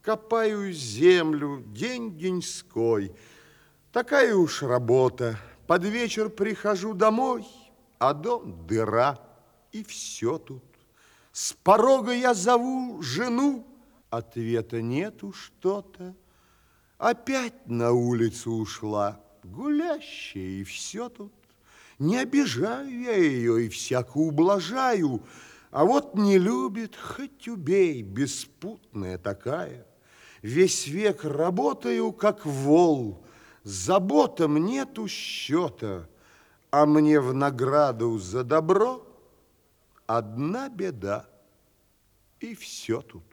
Копаю землю день-деньской. Такая уж работа. Под вечер прихожу домой, а дом дыра, и все тут. С порога я зову жену, ответа нету что-то. Опять на улицу ушла, гулящая, и все тут. Не обижаю я ее и всяко ублажаю, а вот не любит, хоть убей, беспутная такая. Весь век работаю, как вол, заботам нету счета, а мне в награду за добро одна беда, и все тут.